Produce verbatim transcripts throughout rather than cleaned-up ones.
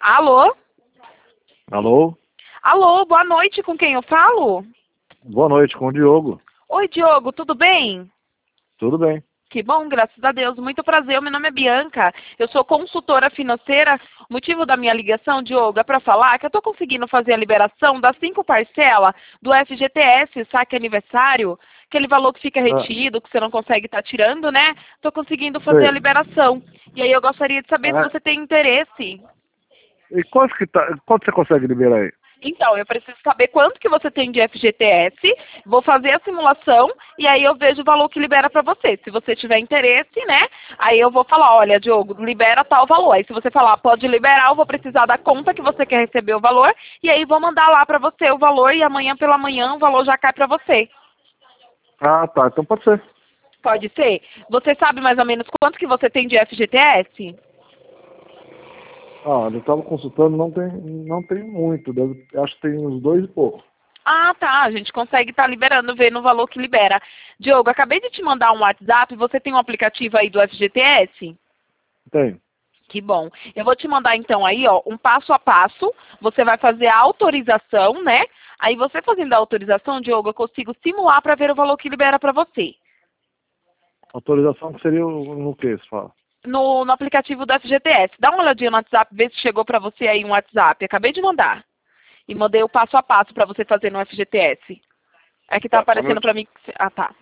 Alô? Alô? Alô, boa noite, com quem eu falo? Boa noite, com o Diogo. Oi, Diogo, tudo bem? Tudo bem? Que bom, graças a Deus. Muito prazer, meu nome é Bianca. Eu sou consultora financeira. O motivo da minha ligação, Diogo, é para falar que eu estou conseguindo fazer a liberação das cinco parcelas do F G T S, saque aniversário, aquele valor que fica Ah, retido, que você não consegue estar tirando, né? Estou conseguindo fazer a sei. liberação. E aí eu gostaria de saber se Ah, você tem interesse. e quanto que tá, quanto você consegue liberar aí? Então, eu preciso saber quanto que você tem de F G T S, vou fazer a simulação e aí eu vejo o valor que libera para você. Se você tiver interesse, né, aí eu vou falar, olha, Diogo, libera tal valor. Aí se você falar, pode liberar, eu vou precisar da conta que você quer receber o valor e aí vou mandar lá para você o valor e amanhã pela manhã o valor já cai para você. Ah, tá, então pode ser. Pode ser? Você sabe mais ou menos quanto que você tem de F G T S? Ah, eu estava consultando, não tem, não tem muito, deve, acho que tem uns dois e pouco. Ah, tá. A gente consegue estar liberando, vendo o valor que libera. Diogo, acabei de te mandar um WhatsApp. Você tem um aplicativo aí do F G T S? Tem. Que bom. Eu vou te mandar então aí, ó, um passo a passo. Você vai fazer a autorização, né? Aí você fazendo a autorização, Diogo, eu consigo simular para ver o valor que libera para você. Autorização que seria o- no que você fala? No, no aplicativo do F G T S. Dá uma olhadinha no WhatsApp, vê se chegou para você aí um WhatsApp. Acabei de mandar. E mandei o passo a passo para você fazer no F G T S. É que tá Tá, só um aparecendo para minutinho. mim. que você- Ah, tá.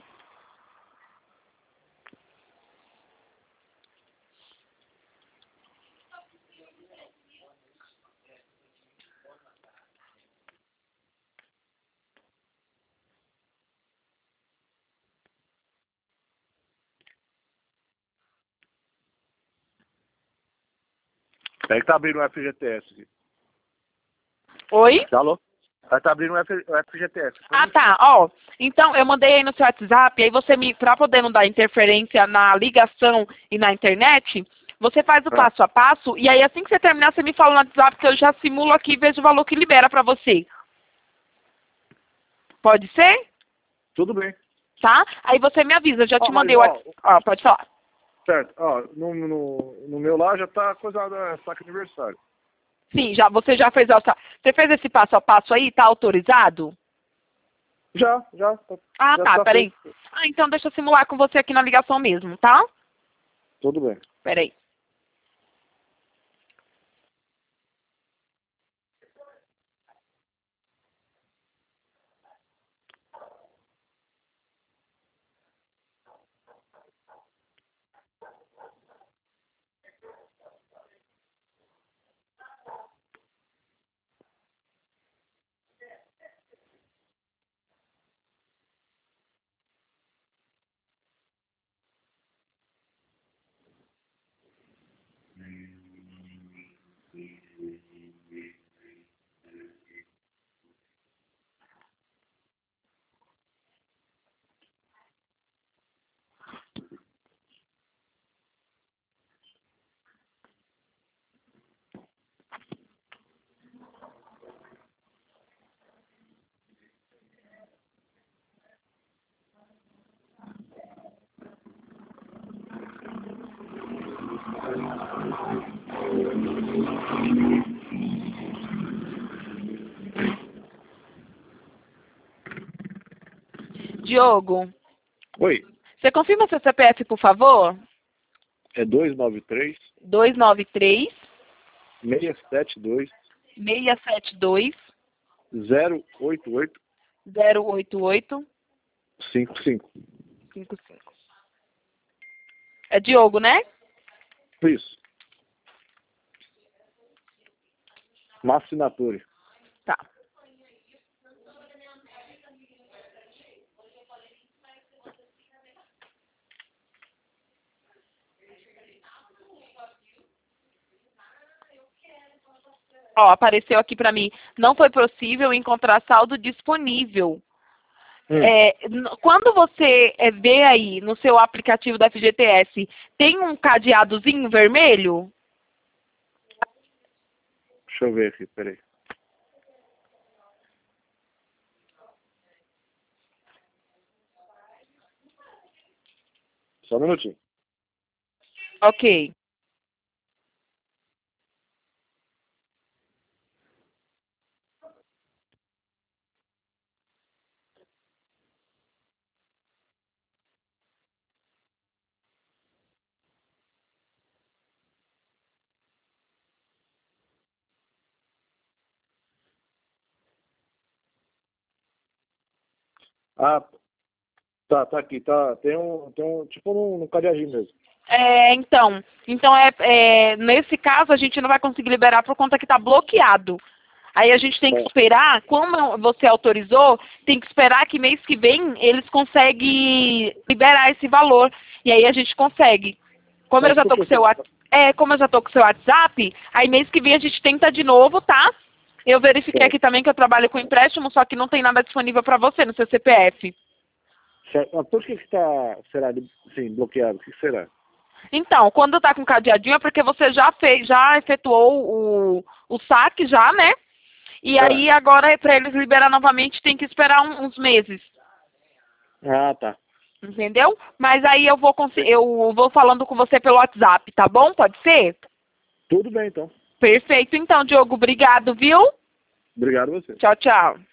É que tá abrindo o F G T S aqui. Oi? Alô? Aí tá abrindo o, F, o F G T S. Só um Ah, minutinho. tá. Ó, então eu mandei aí no seu WhatsApp, aí você me, pra poder não dar interferência na ligação e na internet, você faz o Ah, passo a passo e aí assim que você terminar, você me fala no WhatsApp que eu já simulo aqui e vejo o valor que libera pra você. Pode ser? tudo bem. Tá? Aí você me avisa, eu já te Ó, mas mandei o ó, WhatsApp. Ó, pode falar. certo, ó, no, no, no meu lá já tá coisado a saque aniversário. Sim, já, você já fez a, você fez esse passo a passo aí, tá autorizado? Já, já, tá- Ah, já tá, tá peraí. feito. Ah, então deixa eu simular com você aqui na ligação mesmo, tá? Tudo bem. Peraí. Diogo, Oi, você confirma seu C P F, por favor? é dois nove três, dois nove três, seis sete dois, seis sete dois, zero oito oito zero oito oito cinco cinco. cinco cinco. É Diogo, né? Isso. Uma assinatura. Tá. Ó, apareceu aqui pra mim. Não foi possível encontrar saldo disponível. Hum, É, n- quando você é, vê aí no seu aplicativo da F G T S, tem um cadeadozinho vermelho? deixa eu ver aqui, peraí. Só um minutinho. Ok. Ah, tá, tá aqui, tá. Tem um, tem um tipo no, no cadeadinho mesmo. É, então, então é, é, nesse caso a gente não vai conseguir liberar por conta que está bloqueado. Aí a gente tem que É. esperar, como você autorizou, tem que esperar que mês que vem eles conseguem liberar esse valor. E aí a gente consegue. Como eu Mas já por tô que com seu você... Whats- é, como eu já tô com seu WhatsApp, aí mês que vem a gente tenta de novo, tá? Eu verifiquei Certo. aqui também que eu trabalho com empréstimo, só que não tem nada disponível para você no seu C P F. Certo. Mas por que que está, será, sim, bloqueado? O que que será? Então, quando tá com cadeadinho é porque você já fez, já efetuou o, o saque já, né? E Tá. aí agora para eles liberar novamente tem que esperar um- uns meses, Ah, tá. entendeu? Mas aí eu vou consi- eu vou falando com você pelo WhatsApp, tá bom? Pode ser? Tudo bem, então. Perfeito, então, Diogo, obrigado, viu? Obrigado a você. Tchau, tchau.